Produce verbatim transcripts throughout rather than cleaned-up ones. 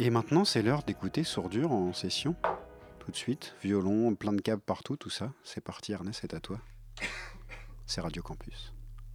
Et maintenant, c'est l'heure d'écouter Sourdure en session. Tout de suite, violon, plein de câbles partout, tout ça. C'est parti, Ernest, c'est à toi. C'est Radio Campus.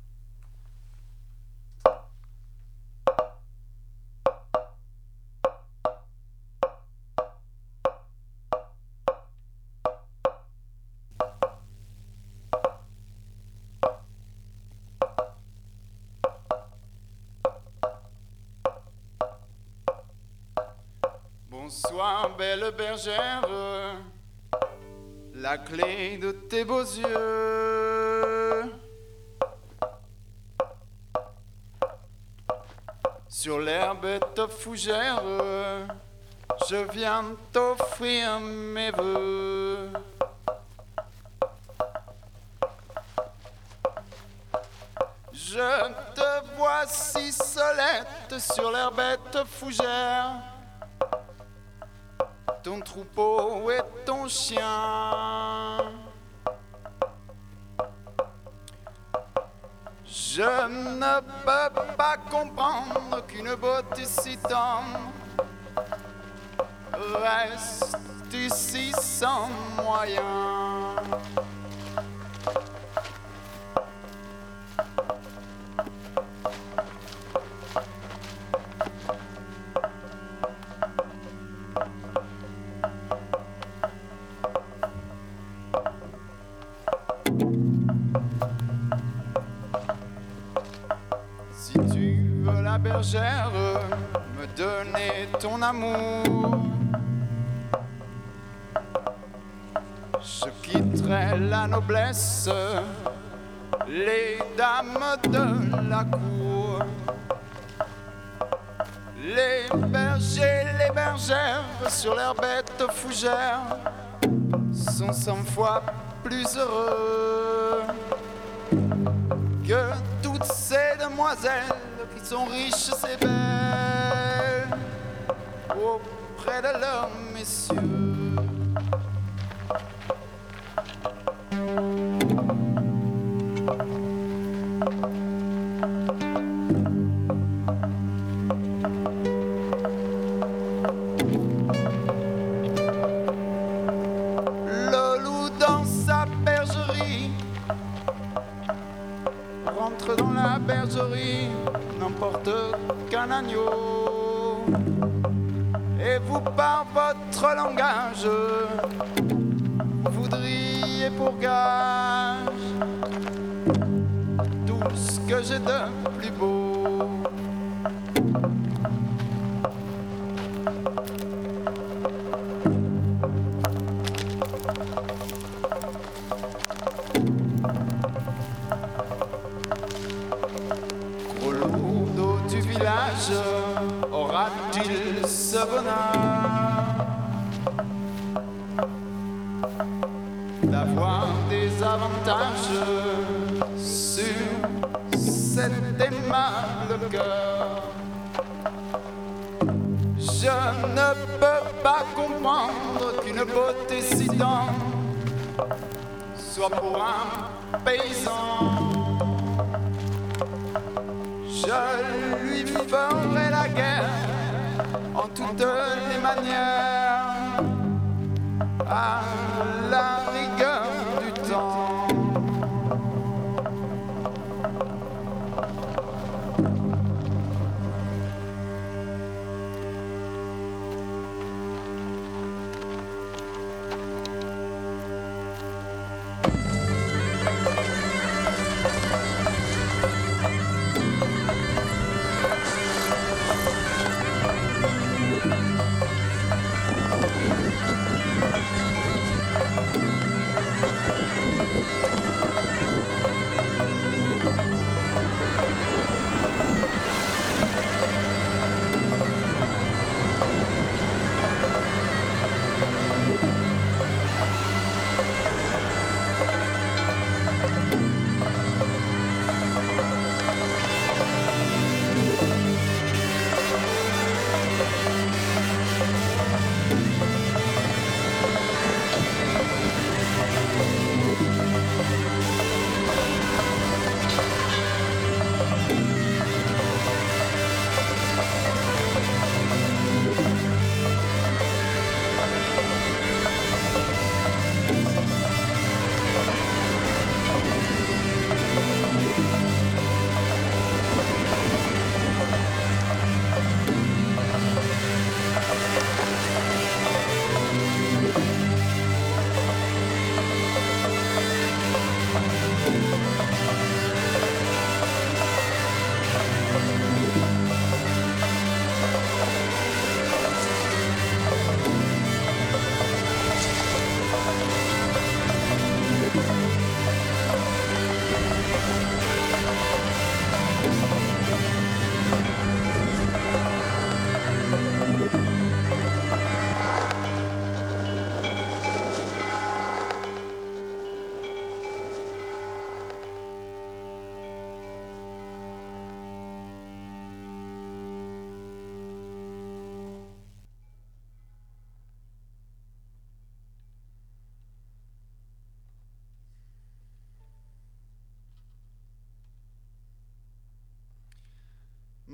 Bonsoir, belle bergère, la clé de tes beaux yeux. Sur l'herbette fougère, je viens t'offrir mes vœux. Je te vois si solette sur l'herbette fougère. Ton troupeau et ton chien. Je ne peux pas comprendre qu'une beauté si tendre reste ici sans moyen. Bergère, me donner ton amour. Je quitterai la noblesse, les dames de la cour, les bergers, les bergères sur l'herbette fougère sont cent fois plus heureux que toutes ces demoiselles qui sont riches et belles auprès de leurs messieurs. Le loup dans sa bergerie rentre dans la bergerie n'importe qu'un agneau, et vous par votre langage voudriez pour gage tout ce que j'ai de plus beau. Aura-t-il ce bonheur d'avoir des avantages sur cet aimable cœur? Je ne peux pas comprendre qu'une beauté si tendre soit pour un paysan. Je lui ferai la guerre en toutes les manières, à la rigueur du temps.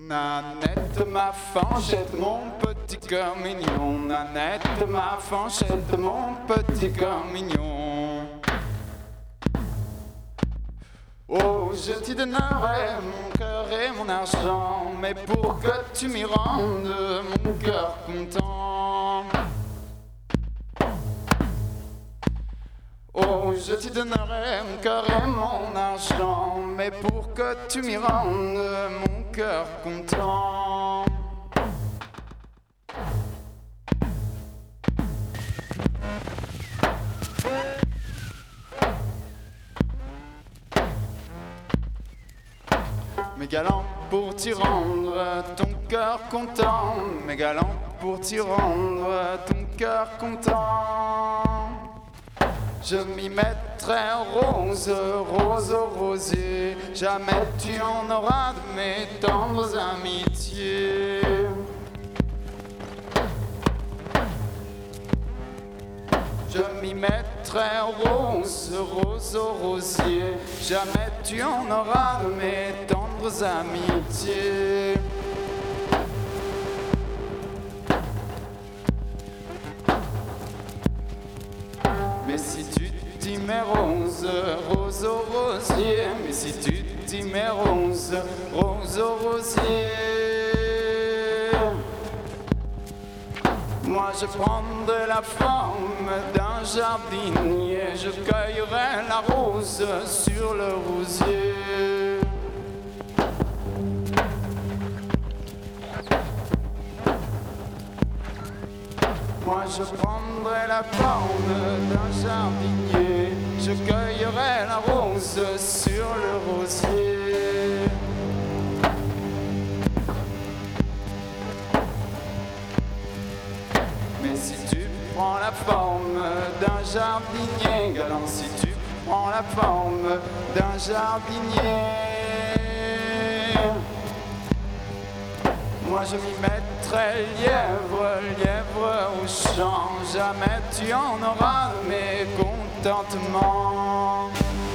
Nanette, ma fanchette, mon petit cœur mignon. Nanette, ma fanchette, mon petit cœur mignon. Oh, je t'y donnerai mon cœur et mon argent, mais pour que tu m'y rendes mon cœur content. Oh, je t'y donnerai mon cœur et mon argent, mais pour que tu m'y rendes mon cœur content. Mes galants pour t'y rendre ton cœur content, mes galants pour t'y rendre ton cœur content. Je m'y mettrai rose, rose, rosé, jamais tu en auras de mes tendres amitiés. Je m'y mettrai rose, rose, rosier, jamais tu en auras de mes tendres amitiés. Mais si tu t'y mets rose, rose au rosier, mais si tu t'y mets rose, rose au rosier, moi je prendrai la forme d'un jardinier, je cueillerai la rose sur le rosier. Moi je prendrai la forme d'un jardinier, je cueillerai la rose sur le rosier. Mais si tu prends la forme d'un jardinier, galant, si tu prends la forme d'un jardinier, moi je m'y mettrai lièvre, lièvre au champ, jamais tu en auras de mécontentement.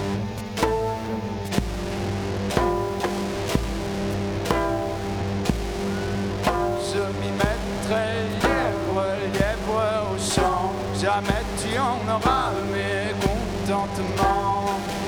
Je m'y mettrai lièvre, lièvre au champ, jamais tu en auras de mécontentement.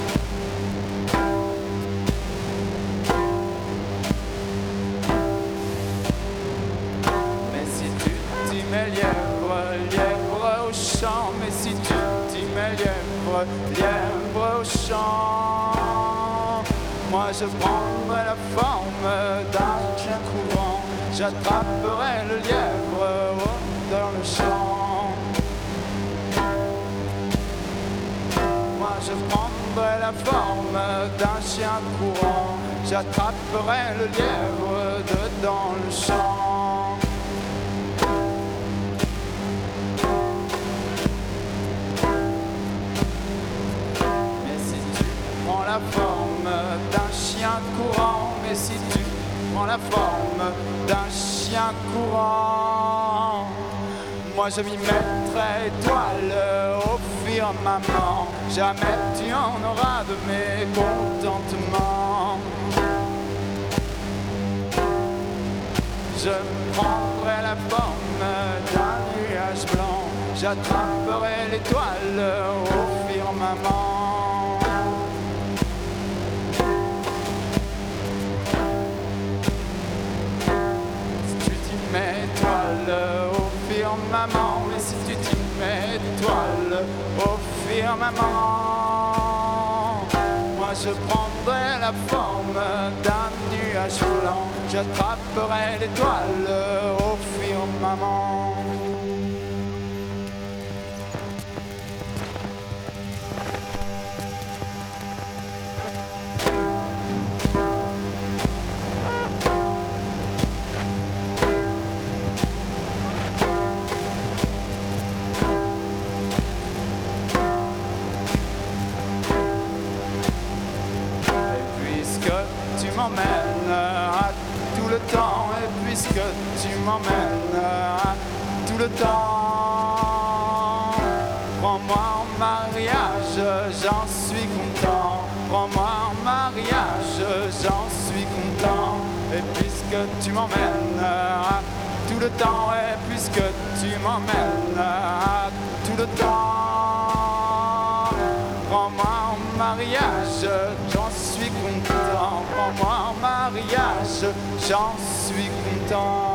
Mais lièvre, lièvre au champ, mais si tu t'y mets lièvre, lièvre au champ, moi je prendrai la forme d'un chien courant, j'attraperai le lièvre dans le champ. Moi je prendrai la forme d'un chien courant, j'attraperai le lièvre dedans le champ. La forme d'un chien courant, mais si tu prends la forme d'un chien courant, moi je m'y mettrai étoile au firmament, jamais tu en auras de mécontentement. Je prendrai la forme d'un nuage blanc, j'attraperai l'étoile au firmament. Au firmament, mais si tu t'y mets étoile au firmament, moi je prendrai la forme d'un nuage blanc, j'attraperai l'étoile au firmament. M'emmènes à tout le temps, et puisque tu m'emmènes à tout le temps, prends-moi en mariage, j'en suis content. Prends-moi en mariage, j'en suis content. Et puisque puisque tu m'emmènes à tout le temps, et puisque tu m'emmènes à tout le temps. Prends-moi en mariage, j'en suis content. Prends-moi en mariage, j'en suis content.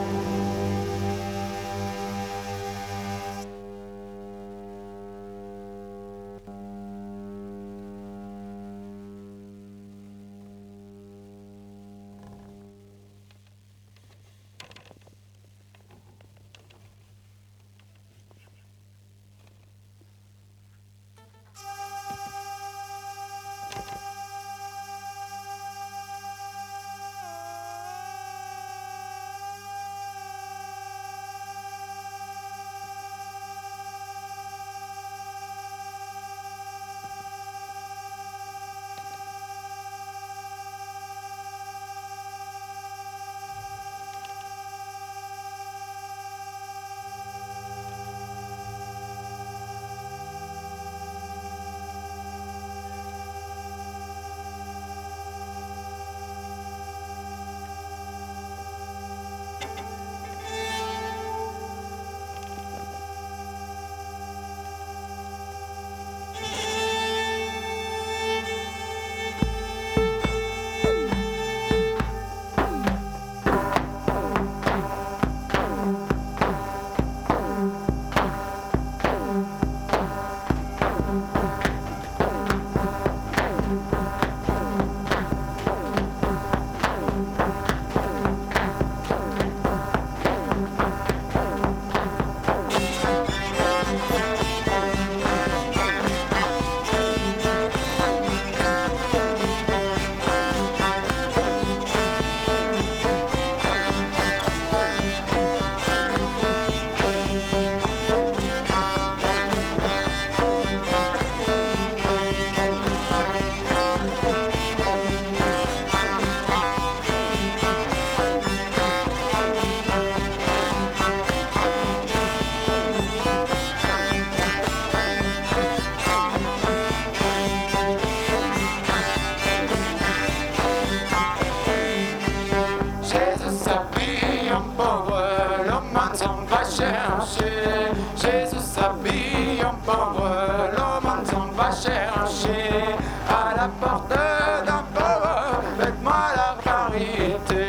Jésus s'habille en pauvre, l'homme s'en va chercher à la porte d'un pauvre, faites-moi la charité.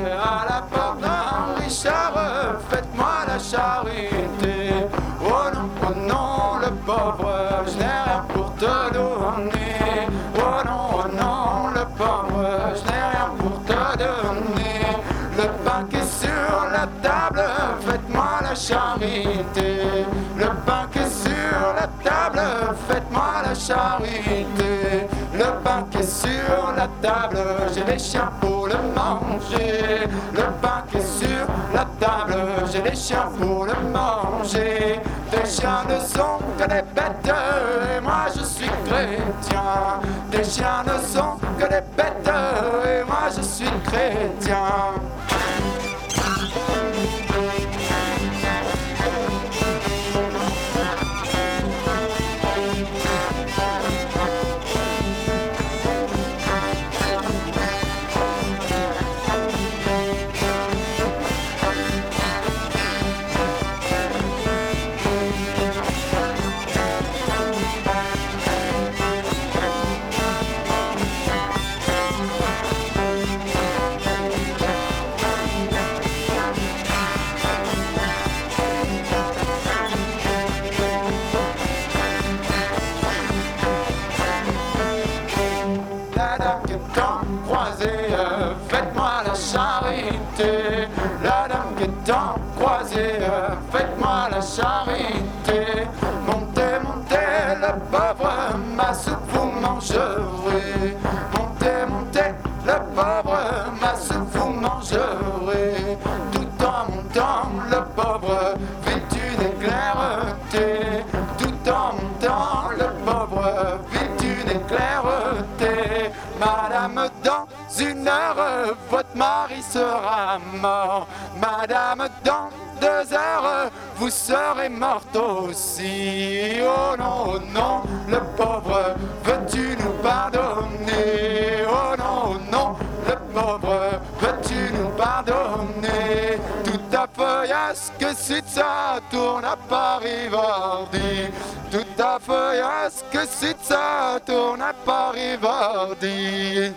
À la porte d'un richard, faites-moi la charité. Oh non, oh non, le pauvre, je n'ai rien pour te donner. Oh non, oh non, le pauvre, je n'ai rien pour te donner. Le pain qui est sur la table, faites-moi la charité. Le pain qui est sur la table, faites-moi la charité. Le pain qui est sur la table, j'ai les chiens pour le manger. Le pain qui est sur la table, j'ai les chiens pour le manger. Des chiens ne sont que des bêtes, et moi je suis chrétien. Des chiens ne sont que des bêtes, et moi je suis chrétien. Faites-moi la charité. La dame qui est en croisée, faites-moi la charité. Montez, montez, le pauvre, ma soupe vous mangerez. Montez, montez, le pauvre, ma soupe vous mangerez. Tout en montant, le pauvre vit une clarté. Tout en montant, le pauvre vit une clarté. Madame, dans une heure, votre mari sera mort. Madame, dans deux heures, vous serez morte aussi. Oh non, oh non, le pauvre, veux-tu nous pardonner? Oh non, oh non, le pauvre, veux-tu nous pardonner? pardonner toute ta feuillasse que si ça tourne à Paris Vardy. Toute ta feuillasse que si ça tourne à Paris Vardy.